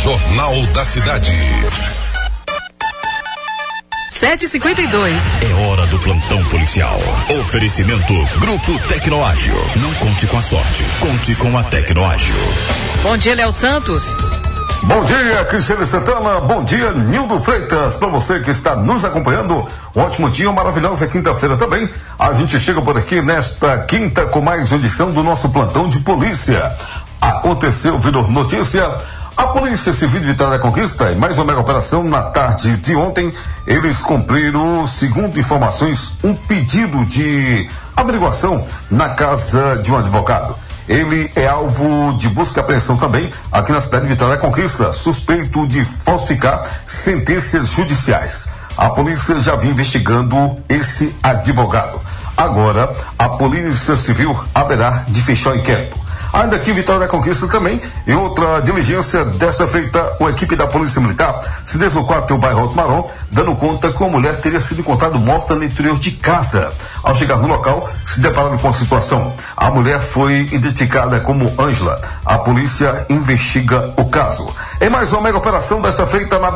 Jornal da Cidade. 7h52. É hora do plantão policial. Oferecimento Grupo Tecnoágil. Não conte com a sorte, conte com a Tecnoágil. Bom dia, Léo Santos. Bom dia, Cristiane Santana. Bom dia, Nildo Freitas. Para você que está nos acompanhando, um ótimo dia, uma maravilhosa quinta-feira também. A gente chega por aqui nesta quinta com mais uma edição do nosso plantão de polícia. Aconteceu, virou notícia. A Polícia Civil de Vitória da Conquista, em mais uma mega operação na tarde de ontem, eles cumpriram, segundo informações, um pedido de averiguação na casa de um advogado. Ele é alvo de busca e apreensão também aqui na cidade de Vitória da Conquista, suspeito de falsificar sentenças judiciais. A polícia já vinha investigando esse advogado. Agora, a Polícia Civil haverá de fechar o inquérito. Ainda aqui em Vitória da Conquista também, em outra diligência desta feita, uma equipe da Polícia Militar se deslocou até o bairro Alto Marrom, dando conta que uma mulher teria sido encontrada morta no interior de casa. Ao chegar no local, se depararam com a situação. A mulher foi identificada como Ângela. A polícia investiga o caso. Em mais uma mega operação desta feita na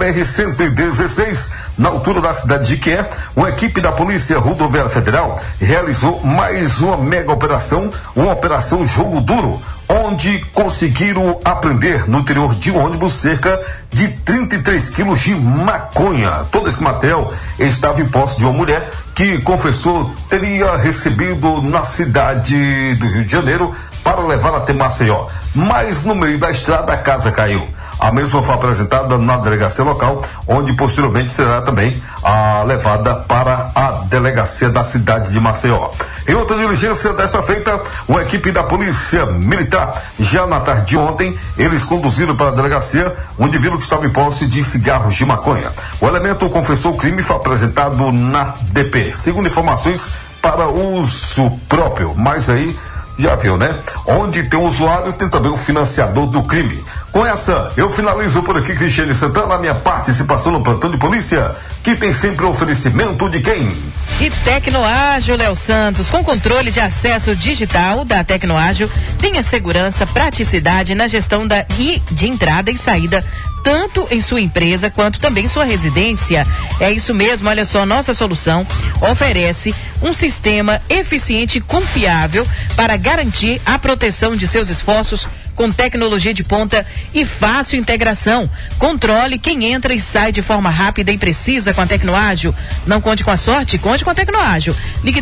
BR-116, na altura da cidade de Iqué, uma equipe da Polícia Rodoviária Federal realizou mais uma mega operação, uma operação Jogo Duro, onde conseguiram apreender no interior de um ônibus cerca de 33 quilos de maconha. Todo esse material estava em posse de uma mulher que confessou teria recebido na cidade do Rio de Janeiro para levar até Maceió. Mas no meio da estrada a casa caiu. A mesma foi apresentada na delegacia local, onde posteriormente será também levada para a delegacia da cidade de Maceió. Em outra diligência desta feita, uma equipe da Polícia Militar, já na tarde de ontem, eles conduziram para a delegacia um indivíduo que estava em posse de cigarros de maconha. O elemento confessou o crime e foi apresentado na DP. Segundo informações, para uso próprio, mas aí já viu, né? Onde tem o usuário, tem também o financiador do crime. Com essa, eu finalizo por aqui, Cristiane Santana, a minha participação no plantão de polícia, que tem sempre oferecimento de quem? E Tecnoágil, Léo Santos, com controle de acesso digital da Tecnoágil, tenha segurança, praticidade na gestão de entrada e saída, tanto em sua empresa quanto também em sua residência. É isso mesmo, olha só, nossa solução oferece um sistema eficiente e confiável para garantir a proteção de seus esforços com tecnologia de ponta e fácil integração. Controle quem entra e sai de forma rápida e precisa com a Tecnoágil. Não conte com a sorte, conte com a Tecnoágil. Ligue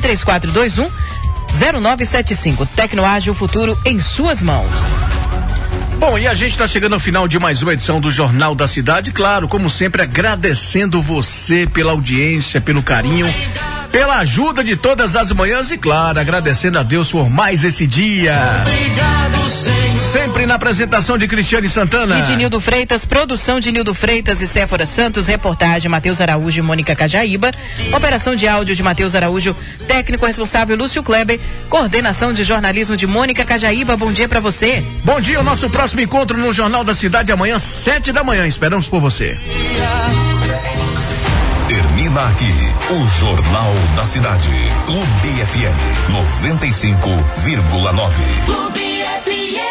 3421-0975. Tecnoágil, futuro em suas mãos. Bom, e a gente está chegando ao final de mais uma edição do Jornal da Cidade, claro, como sempre, agradecendo você pela audiência, pelo carinho, pela ajuda de todas as manhãs e, claro, agradecendo a Deus por mais esse dia. Obrigado, Senhor. Sempre na apresentação de Cristiane Santana. E de Nildo Freitas, produção de Nildo Freitas e Séfora Santos, reportagem Matheus Araújo e Mônica Cajaíba, operação de áudio de Matheus Araújo, técnico responsável Lúcio Kleber, coordenação de jornalismo de Mônica Cajaíba. Bom dia pra você. Bom dia, o nosso próximo encontro no Jornal da Cidade amanhã, 7h. Esperamos por você. Termina aqui o Jornal da Cidade. Clube FM 95,9. Clube FM.